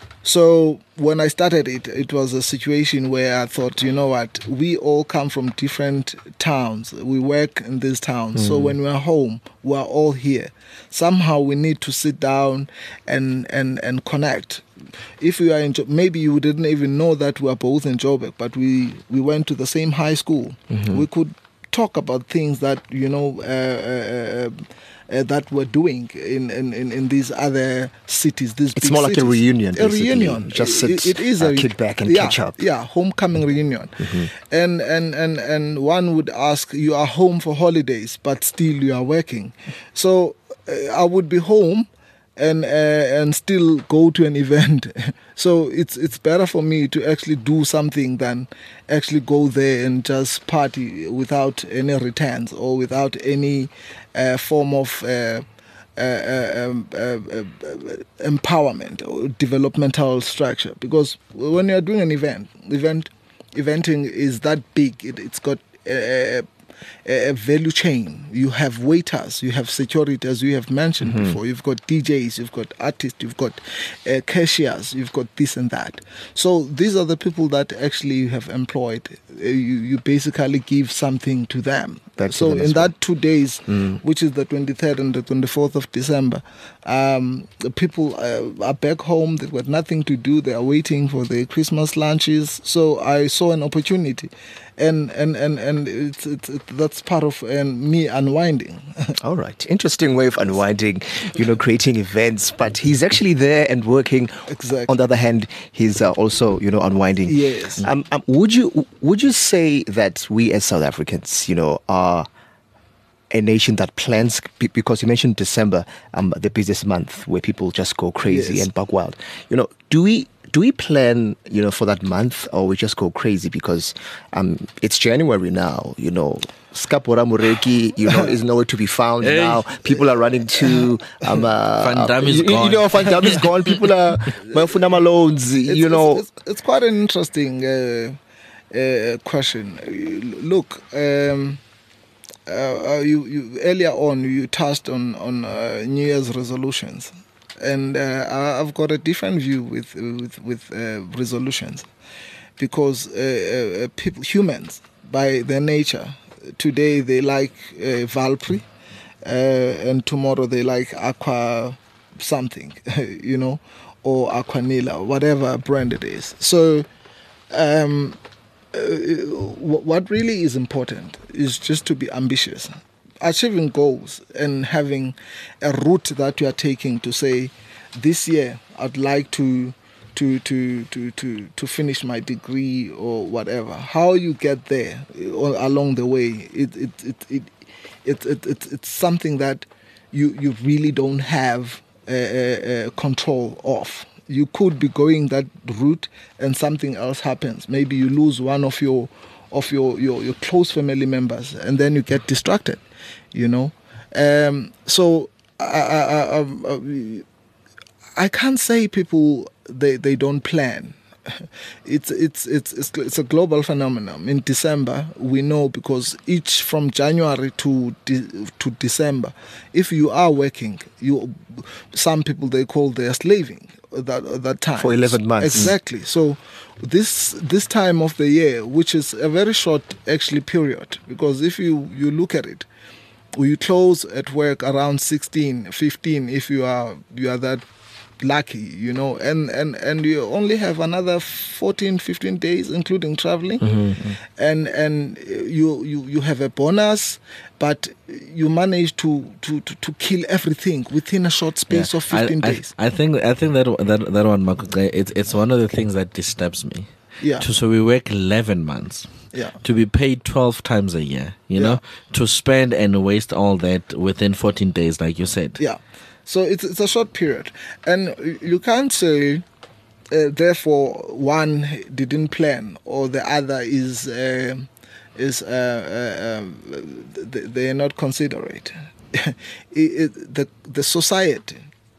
So when I started it, it was a situation where I thought, you know what, we all come from different towns. We work in these towns. Mm. So when we're home, we're all here. Somehow we need to sit down and, and, and connect. If we are in, jo- maybe you didn't even know that we are both in Joburg, but we, we went to the same high school. Mm-hmm. We could talk about things that, you know, uh, uh, uh, Uh, that we're doing in, in, in, in these other cities. These it's big more like cities. a reunion. A reunion. Just sit, it, it is uh, a kick back and yeah, catch up. Yeah, homecoming reunion. Mm-hmm. And, and and and one would ask, you are home for holidays, but still you are working. So uh, I would be home and uh, and still go to an event. So it's it's better for me to actually do something than actually go there and just party without any returns or without any uh, form of uh, uh, uh, um, uh, uh, empowerment or developmental structure. Because when you're doing an event, event eventing is that big. It, it's got uh, a value chain. You have waiters, you have security, as you have mentioned mm-hmm. before. You've got D Js, you've got artists, you've got uh, cashiers, you've got this and that. So these are the people that actually you have employed. Uh, you, you basically give something to them. That's so in well. that two days, mm. which is the twenty-third and the twenty-fourth of December, um, the people uh, are back home. They've got nothing to do. They are waiting for their Christmas lunches. So I saw an opportunity. And and and and it's, it's, it, that's part of uh, me unwinding. All right, interesting way of unwinding, you know, creating events. But he's actually there and working. Exactly. On the other hand, he's uh, also, you know, unwinding. Yes. Um, um, would you would you say that we as South Africans, you know, are a nation that plans, because you mentioned December, um, the busiest month where people just go crazy yes. and buck wild. You know, do we? Do we plan, you know, for that month, or we just go crazy because um, it's January now, you know, Skapora Mureki, you know, is nowhere to be found hey. now. People are running to... Um, uh, Van Damme is you, gone. You know, Van Damme is gone. People are... Funama loans, you it's, know. It's, it's, it's quite an interesting uh, uh, question. Look, um, uh, you, you, earlier on, you touched on, on uh, New Year's resolutions. And uh, I've got a different view with with, with uh, resolutions, because uh, uh, people, humans, by their nature, today they like uh, Valpri, uh, and tomorrow they like Aqua something, you know, or Aquanilla, whatever brand it is. So, um, uh, what really is important is just to be ambitious. Achieving goals and having a route that you are taking to say, this year I'd like to to to to to to finish my degree or whatever. How you get there along the way, it it it it, it, it, it it's something that you you really don't have a, a control of. You could be going that route and something else happens. Maybe you lose one of your of your your, your close family members, and then you get distracted. You know, um, so I, I, I, I can't say people they, they don't plan. It's it's it's it's it's a global phenomenon. In December, we know, because each from January to de- to December, if you are working, you some people they call their slaving that that time for eleven months. Exactly. Mm. So this this time of the year, which is a very short actually period, because if you you look at it, you close at work around sixteen, fifteen if you are you are that lucky, you know, and, and, and you only have another fourteen, fifteen days, including traveling, mm-hmm. and and you, you you have a bonus, but you manage to, to, to, to kill everything within a short space yeah. of fifteen I, I, days. I think I think that that that one, Marco, it's it's one of the things that disturbs me. Yeah. To, so we work eleven months. Yeah. To be paid twelve times a year, you yeah. know, to spend and waste all that within fourteen days, like you said. Yeah. So it's it's a short period, and you can't say uh, therefore one didn't plan, or the other is uh, is uh, uh, um, they are not considerate. it, it, the the society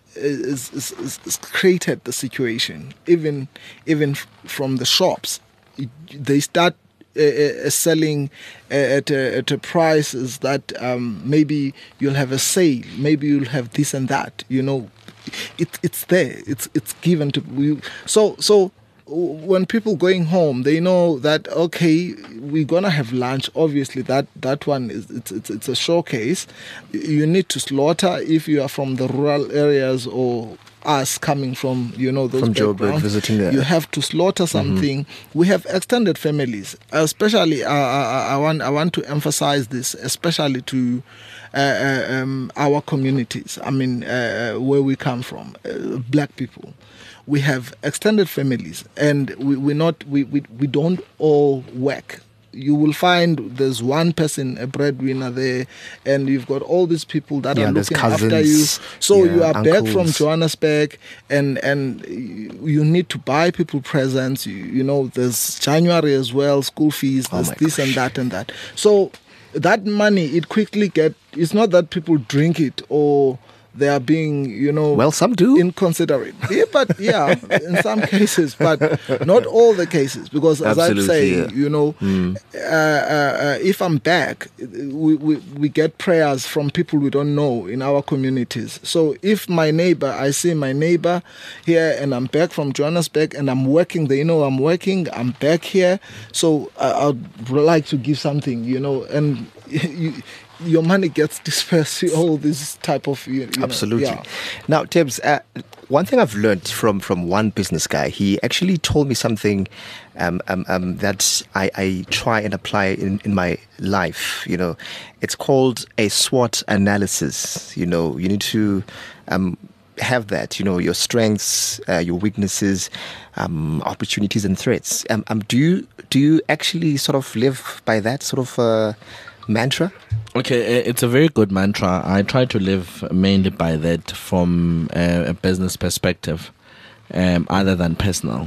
is, is, is, is created the situation. Even even from the shops, it, they start uh, uh, selling uh, at a, at a prices that um, maybe you'll have a sale, maybe you'll have this and that. You know, it it's there. It's it's given to you. So so. When people going home, they know that okay, we're gonna have lunch. Obviously, that, that one is it's, it's it's a showcase. You need to slaughter if you are from the rural areas or us coming from you know those from Joburg backgrounds. visiting there. You have to slaughter something. Mm-hmm. We have extended families, especially. Uh, I, I want I want to emphasize this, especially to. Uh, uh, um, our communities. I mean, uh, where we come from, uh, black people. We have extended families, and we we not we, we we don't all work. You will find there's one person, a breadwinner there, and you've got all these people that yeah, are looking cousins, after you. So yeah, you are uncles. back from Johannesburg, and and you need to buy people presents. You, you know, there's January as well, school fees. There's oh this gosh. and that and that. So that money, it quickly get. It's not that people drink it or they are being, you know, well, some do inconsiderate. Yeah, but yeah, in some cases, but not all the cases. Because as Absolutely, I'm saying, yeah. you know, mm. uh, uh, if I'm back, we, we we get prayers from people we don't know in our communities. So if my neighbor, I see my neighbor here, and I'm back from Johannesburg, and I'm working, they know I'm working, I'm back here. So I, I'd like to give something, you know, and you. Your money gets dispersed to all this type of you, you absolutely. Know, yeah. Now, Tibbs, uh, one thing I've learned from from one business guy, he actually told me something um, um, um, that I, I try and apply in, in my life. You know, it's called a SWOT analysis. You know, you need to um, have that. You know, your strengths, uh, your weaknesses, um, opportunities, and threats. Um, um, do you do you actually sort of live by that sort of uh, mantra? Okay, it's a very good mantra. I try to live mainly by that from a, a business perspective, um, other than personal.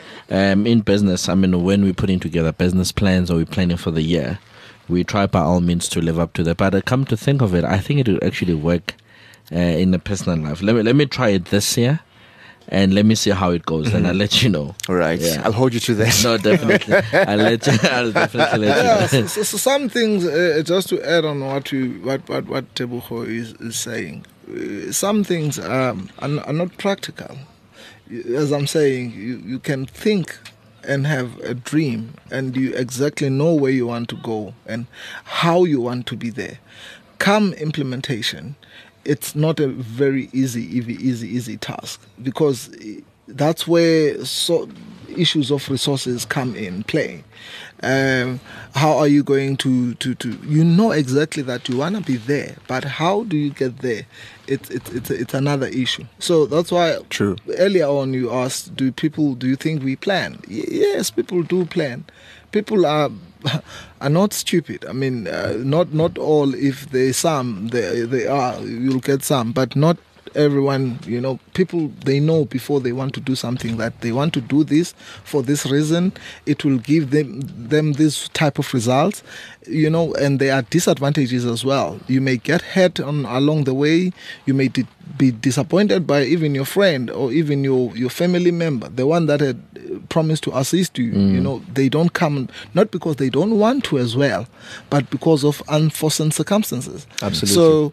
Um, in business, I mean, when we're putting together business plans or we're planning for the year, we try by all means to live up to that. But I come to think of it, I think it will actually work uh, in the personal life. Let me let me try it this year. And let me see how it goes, and mm-hmm. I'll let you know. All right, yeah. I'll hold you to that. No, definitely. I'll let you. I'll definitely let yeah, you know. so, so some things, uh, just to add on what you, what what what Tebogo is, is saying, uh, some things um, are, are not practical. As I'm saying, you, you can think and have a dream, and you exactly know where you want to go and how you want to be there. Come implementation, it's not a very easy, easy, easy, easy task, because that's where so issues of resources come in play. Um, how are you going to, to, to you know exactly that you want to be there, but how do you get there? It's it's it's it's another issue. So that's why True. Earlier on you asked, do people do you think we plan? Y- yes, people do plan. People are are not stupid. I mean, uh, not not all. If there's some, they they are. You'll get some, but not everyone. You know, people, they know before they want to do something that they want to do this for this reason. It will give them them this type of results. You know, and there are disadvantages as well. You may get hurt on along the way. You may di- be disappointed by even your friend or even your, your family member, the one that had promised to assist you. Mm. You know, they don't come, not because they don't want to as well, but because of unforeseen circumstances. Absolutely. So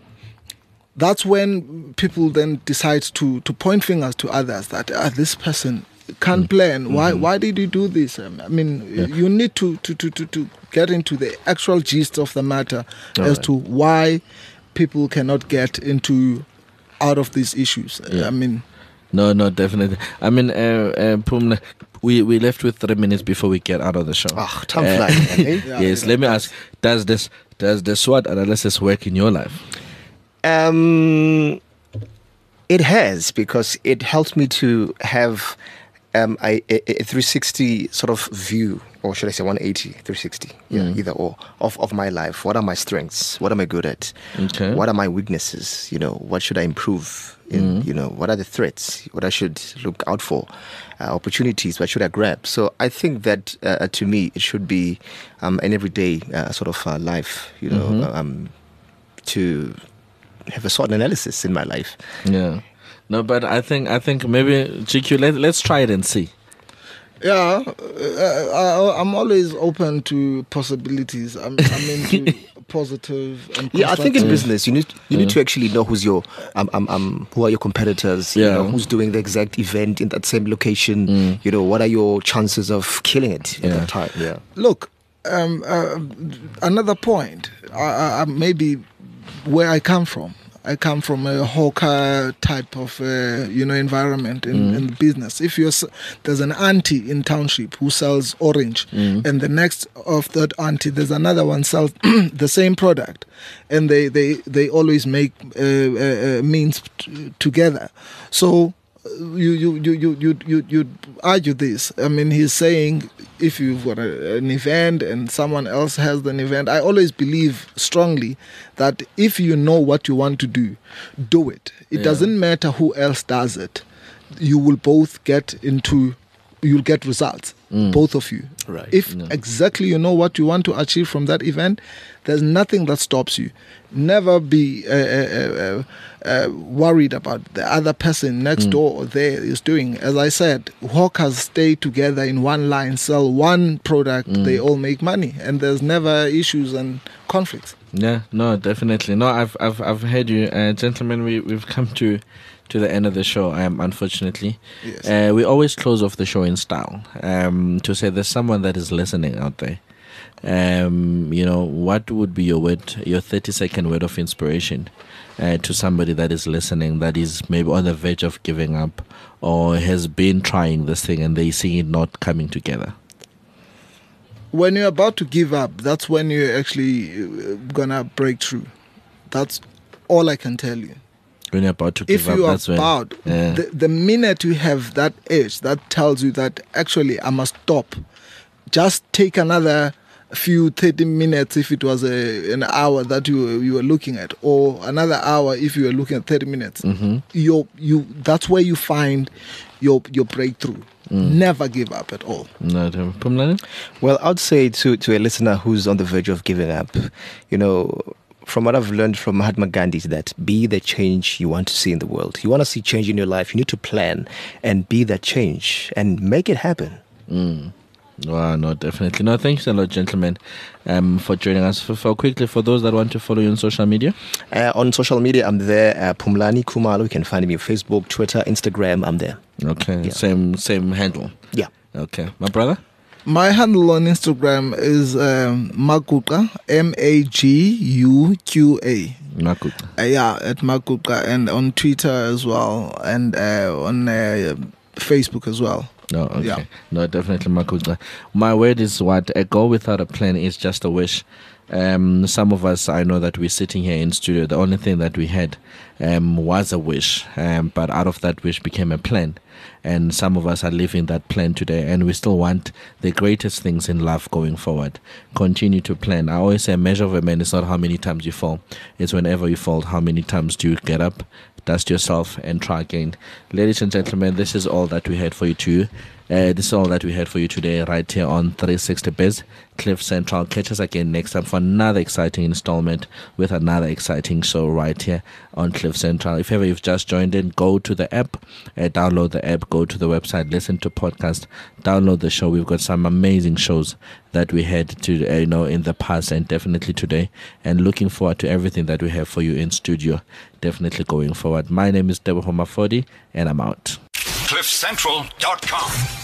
that's when people then decide to, to point fingers to others that ah, this person can't plan. Why mm-hmm. why did you do this? Um, I mean, yeah. you need to, to, to, to, to get into the actual gist of the matter All as right. to why people cannot get into out of these issues. Yeah. I mean, no, no, definitely. I mean, uh, uh, Pumla, we we left with three minutes before we get out of the show. Oh, time uh, flies. Eh? yeah, yes, yeah. let me ask: Does this does the SWOT analysis work in your life? Um, it has, because it helps me to have um, I, a, a three sixty sort of view, or should I say one eighty, three sixty, yeah, Mm. either or, of, of my life. What are my strengths? What am I good at? Okay. What are my weaknesses? You know, what should I improve? In, Mm. You know, what are the threats? What I should look out for? Uh, opportunities, what should I grab? So I think that uh, to me, it should be um, an everyday uh, sort of uh, life, you know, Mhm. um, to have a sort of analysis in my life. Yeah. No, but I think I think maybe G Q. Let, let's try it and see. Yeah, uh, I, I'm always open to possibilities. I'm, I'm into positive and Yeah, I think in constructive. business you need you need to actually know who's your um, um, um who are your competitors. You Yeah. know, who's doing the exact event in that same location. You know, what are your chances of killing it at Yeah. that time? Yeah. Look, um, uh, another point, I, I, maybe where I come from. I come from a hawker type of uh, you know environment in, Mm. in business. If you're s- there's an auntie in township who sells orange, Mm. and the next of that auntie there's another one sells the same product, and they they they always make uh, uh, uh, means t- together. So uh, you you you you you you you argue this. I mean, he's saying if you've got a, an event and someone else has an event, I always believe strongly that if you know what you want to do, do it. It Yeah. doesn't matter who else does it. You will both get into, you'll get results, both of you. Right. If exactly you know what you want to achieve from that event, there's nothing that stops you. Never be uh, uh, uh, uh, worried about the other person next door or there is doing. As I said, hawkers stay together in one line, sell one product, they all make money, and there's never issues and conflicts. Yeah, no, definitely. No, I've I've I've heard you, uh, gentlemen. We we've come to to the end of the show. Um, unfortunately, Yes. uh, we always close off the show in style. Um, to say there's someone that is listening out there. Um, you know, what would be your word, your thirty second word of inspiration, uh, to somebody that is listening, that is maybe on the verge of giving up, or has been trying this thing and they see it not coming together. When you're about to give up, that's when you're actually uh, gonna break through. That's all I can tell you. When you're about to give If up, you are that's when. about, Yeah. the, the minute you have that edge that tells you that actually I must stop, just take another few thirty minutes if it was a, an hour that you you were looking at, or another hour if you were looking at thirty minutes. Mm-hmm. You you that's where you find your your breakthrough. Never give up at all. No, Pumlani? Well, I'd say to, to a listener who's on the verge of giving up, you know, from what I've learned from Mahatma Gandhi is that be the change you want to see in the world. You want to see change in your life, you need to plan and be that change and make it happen. Mm. Wow, no, definitely. No, thanks a lot, gentlemen, um, for joining us. For, for quickly, for those that want to follow you on social media. Uh, on social media, I'm there, uh, Pumlani Khumalo. You can find me on Facebook, Twitter, Instagram. I'm there. Okay, Yeah. same same handle. Yeah. Okay, my brother. My handle on Instagram is um, Maguqa, M A G U Q A. Makuta. Uh, yeah, at Maguqa, and on Twitter as well, and uh, on uh, Facebook as well. No, okay. Yeah. No, definitely Makuta. My word is what? A goal without a plan is just a wish. Um, some of us, I know that we're sitting here in studio. The only thing that we had um, was a wish, um, but out of that wish became a plan. And some of us are living that plan today, and we still want the greatest things in life going forward. Continue to plan. I always say a measure of a man is not how many times you fall. It's whenever you fall, how many times do you get up, dust yourself, and try again. Ladies and gentlemen, this is all that we had for you too. Uh, this is all that we had for you today right here on three sixty Biz, Cliff Central. Catch us again next time for another exciting installment with another exciting show right here on Cliff Central. If ever you've just joined in, go to the app, uh, download the app, go to the website, listen to podcast, download the show. We've got some amazing shows that we had to, uh, you know, in the past and definitely today, and looking forward to everything that we have for you in studio, definitely going forward. My name is Debo Homafodi, and I'm out. cliff central dot com